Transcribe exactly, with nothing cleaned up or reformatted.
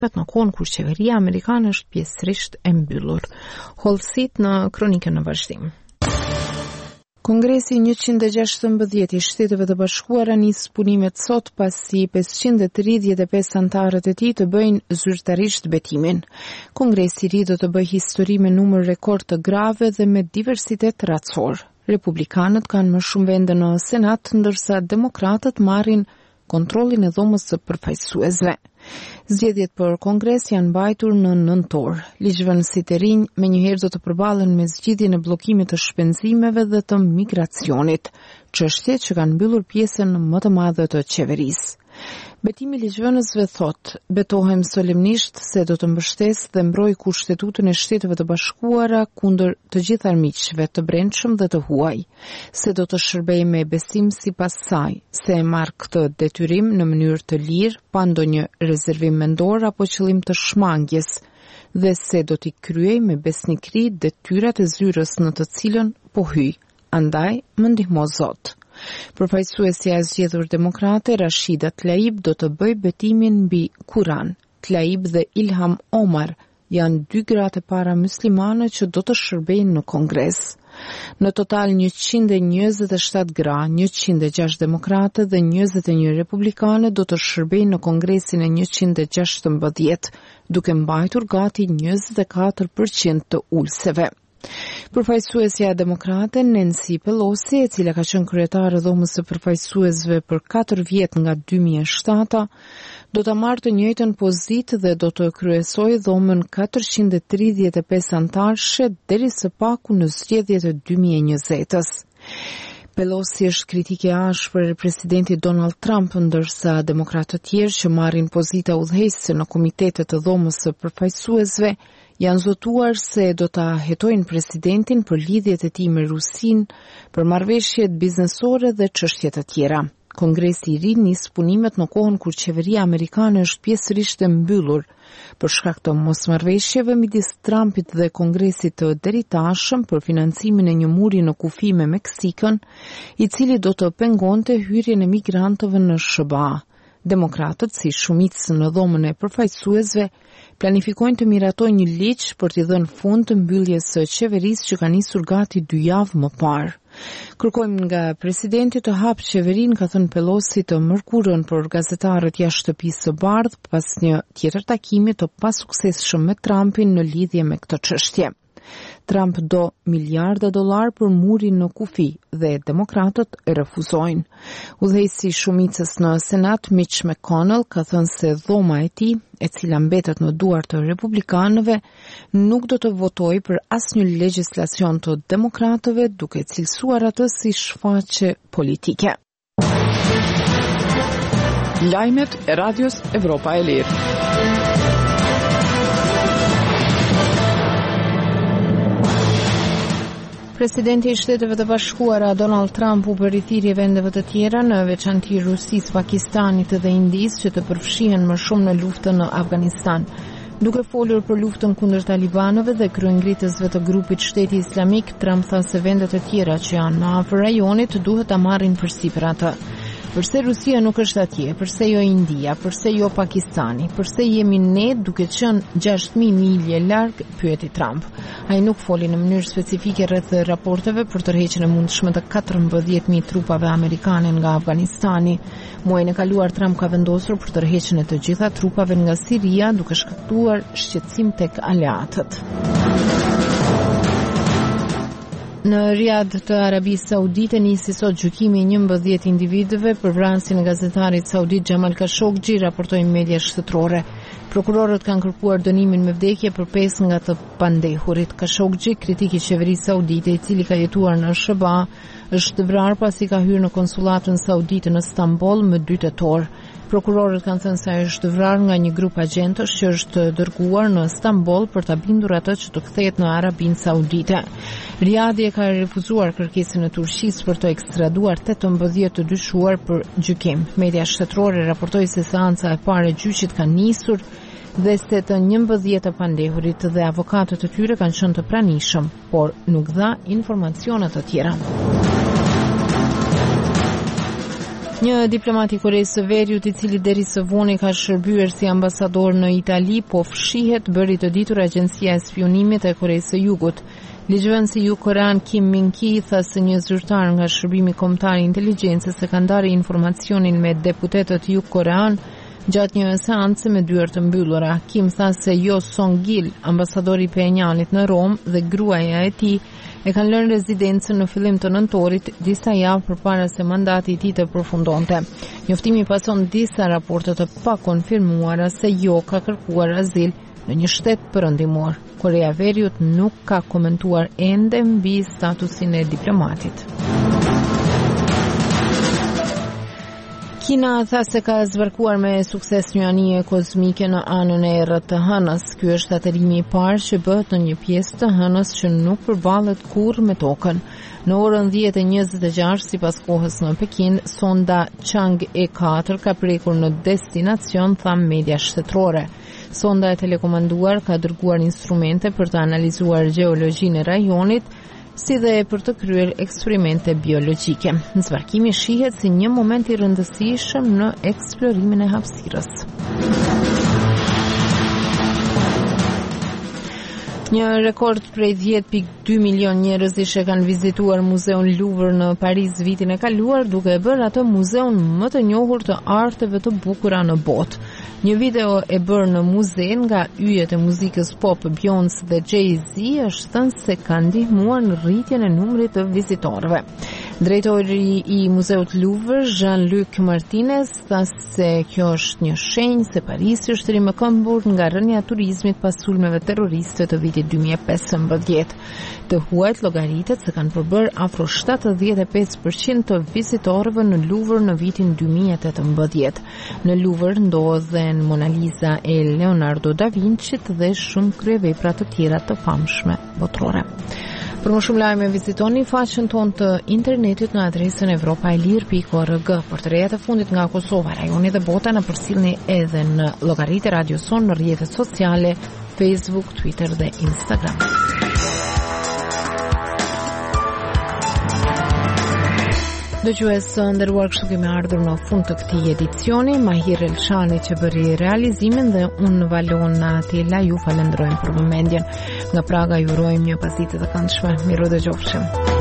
në kohën kur qeveria amerikane është pjesërisht e mbyllur. Hollësit në kronikën në vazhdim. Kongresi njëqind e gjashtëmbëdhjetë i Shteteve të Bashkuara nis punimet sot pasi pesëqind e tridhjetë e pesë anëtarët e tij të bëjnë zyrtarisht betimin. Kongresi i ri do të bëjë histori me numër rekord të grave dhe me diversitet racor. Republikanët kanë më shumë vende në Senat, ndërsa demokratët marrin kontrollin e dhomës së përfaqësuesve. Zgjedhjet për Kongres janë mbajtur në nëntor. Ligjvënësit e rinj menjëherë do të përballen me zgjidhjen e bllokimit të shpenzimeve dhe të migracionit, çështje që kanë mbyllur pjesën më të madhe të qeverisë. Betimi i ligjvënësve thot, betohem solemnisht se do të mbështes dhe mbroj Kushtetutën e Shteteve të Bashkuara kundër të gjithë armiqve të brendshëm dhe të huaj, se do të shërbej me besim sipas saj, se e marr këtë detyrim në mënyrë të lirë, pa ndonjë rezervim mendor apo qëllim të shmangjes, dhe se do t'i kryej me besnikëri detyrat e zyrës në të cilën po hyj. Andaj, më ndihmo Zot. Përfaqësuesja e zgjedhur demokrate Rashida Tlaib do të bëj betimin mbi Kur'an. Tlaib dhe Ilham Omar janë dy gratë para muslimane që do të shërbejnë në Kongres. Në total njëqind e njëzet e shtatë gra, njëqind e gjashtë demokrate dhe njëzet e një republikane do të shërbejnë në Kongresin e njëqind e gjashtëmbëdhjetë, duke mbajtur gati njëzet e katër përqind të ulseve. Përfaqësuesja demokrate Nancy Pelosi, e cila ka qenë kryetare e dhomës së përfaqësuesve për katër vjet nga dy mijë e shtatë, do ta marrë të njëjtën pozitë dhe do të kryesojë dhomën katërqind e tridhjetë e pesë anëtarësh deri së paku në zgjedhjet e dy mijë e njëzetës. Pelosi është kritike e ashpër e presidentit Donald Trump, ndërsa demokratë të tjerë që marrin pozita udhëheqëse në komitetet të dhomës së përfaqësuesve janë zotuar se do ta hetojnë presidentin për lidhjet e tij me Rusinë, për marrëveshjet biznesore dhe çështje të tjera. Kongresi i ri nis punimet në kohën kur qeveria amerikane është pjesërisht e mbyllur për shkak të mosmarrëveshjeve midis Trumpit dhe Kongresit të deritashëm për financimin e një muri në kufi me Meksikën, i cili do të pengonte hyrjen e migrantëve në S B A. Demokratët, si shumicë në dhomën e përfaqësuesve, planifikojnë të miratojnë një ligj për t'i dhënë fund të mbylljes së qeverisë që ka nisur gati dy javë më parë. Kërkojmë nga presidenti të hapë qeverinë, ka thënë Pelosi të mërkurën për gazetarët jashtë shtëpisë së bardhë pas një tjetër takimi të pasuksesshëm me Trumpin në lidhje me këtë çështje. Trump do miliarda dollar për murin në kufi dhe demokratët e refuzojnë. Udhëheqësi i shumicës në Senat Mitch McConnell ka thënë se dhoma e tij, e cila mbetet në duart të republikanëve, nuk do të votojë për asnjë legjislacion të demokratëve, duke cilësuar atë si shfaqje politike. Lajmet e Radios Evropa e Lirë. Presidenti i Shteteve të Bashkuara Donald Trump u bëri thirrje vendeve të tjera, në veçanti Rusisë, Pakistanit dhe Indisë, që të përfshihen më shumë në luftën në Afganistan. Duke folur për luftën kundër talibanëve dhe kryengritësve të grupit Shteti Islamik, Trump tha se vendet e tjera që janë në afër rajonit duhet ta marrin përsipër atë. Përse Rusia nuk është atje, përse jo India, përse jo Pakistani, përse jemi ne duke qenë gjashtë mijë milje larg, pyeti Trump. Ai nuk foli në mënyrë specifike rreth raporteve për tërheqjen e mundshme të katërmbëdhjetë mijë trupave amerikane nga Afganistani. Muajin e kaluar Trump ka vendosur për tërheqjen e të gjitha trupave nga Siria, duke shkaktuar shqetësim tek aleatët. Në Riyadh të Arabisë Saudite nisi sot gjykimi i njëmbëdhjetë individëve për vrasjen e gazetarit saudit Jamal Khashoggi, raportojnë media shtetërore. Prokurorët kanë kërkuar dënimin me vdekje për pesë nga të pandehurit. Khashoggi, kritik i qeverisë saudite, i cili ka jetuar në S B A, është vrarë pasi ka hyrë në konsullatën saudite në Stamboll më dy tetor. Prokurorët kanë thënë se ai është vrarë nga një grup agjentësh që është dërguar në Stamboll për ta bindur atë që të kthehet në Arabinë Saudite. Riyadhi ka refuzuar kërkesën e Turqisë për të ekstraduar tetëmbëdhjetë të dyshuar për gjykim. Media shtetërore raportoi se seanca e parë e gjyqit ka nisur dhe se të njëmbëdhjetë pandehurit dhe avokatët e tyre kanë qenë të pranishëm, por nuk dha informacione të tjera. Një diplomat i Koreas së Veriut, i cili deri së voni ka shërbyer si ambasador në Itali, po fshihet, bëri të ditur Agjencia e Spionimit e Koreas së Jugut. Ligjvënësi jugkorean Kim Min-ki tha se një zyrtar nga Shërbimi Kombëtar i Inteligjencës e ka ndarë informacionin me deputetët jugkorean gjatë një seance me dyert të mbyllura. Kim tha se Jo Song-gil, ambasadori i Pjenjanit në Rom dhe gruaja e tij e kanë lënë rezidencën në fillim të nëntorit, disa javë përpara se mandati i tij të përfundonte. Njoftimi pason disa raporte të pakonfirmuara se Jo ka kërkuar azil në një shtet perëndimor. Korea e Veriut nuk ka komentuar ende mbi statusin e diplomatit. Kina tha se ka zvarkuar me sukses një anije kozmike në anën e errët të hënës. Ky është atërimi i parë që bëhet në një pjesë të hënës që nuk përballet kurrë me tokën. Në orën dhjetë e njëzet e gjashtë sipas kohës në Pekin, sonda Chang'e katër ka prekur në destinacion, tha media shtetërore. Sonda e telekomanduar ka dërguar instrumente për të analizuar gjeologjinë e rajonit, si dhe për të kryer eksperimente biologjike. Zvarkimi shihet si një moment i rëndësishëm në eksplorimin e hapësirës. Një rekord prej dhjetë pikë dy milion njerëzish e kanë vizituar Muzeun Louvre në Paris vitin e kaluar, duke e bërë atë muzeun më të njohur të arteve të bukura në botë. Një video e bërë në muze nga yjet e muzikës pop Beyoncé dhe Jay-Z është thënë se ka ndihmuar në rritjen e numrit të vizitorëve. Drejtori i Muzeut Louvre, Jean-Luc Martinez, tha se kjo është një shenjë se Parisi është rrimë këmbur nga rënja e turizmit pas sulmeve terroriste të vitit dy mijë e pesëmbëdhjetë. Të huajt llogaritet se kanë përbërë afro shtatëdhjetë e pesë përqind të vizitorëve në Louvre në vitin dy mijë e tetëmbëdhjetë. Në Louvre ndodhen Mona Lisa e Leonardo da Vinci dhe shumë kryevepra të tjera të famshme botërore. Për më shumë lajme vizitoni faqen tonë të internetit në adresën evropa e lir pikë org. Për të rejat e fundit nga Kosova, rajoni dhe bota në përcjellni edhe në llogaritë e Radio Son në rrjetet sociale, Facebook, Twitter dhe Instagram. Dëgjues së nderuar, kështu kemi ardhur në fund të këtij edicioni. Mahir Elshani që bëri realizimin dhe unë Valona Atila ju falenderojmë për vëmendjen. Nga Praga ju urojmë një pasditë të këndshme. Miru dëgjofshim.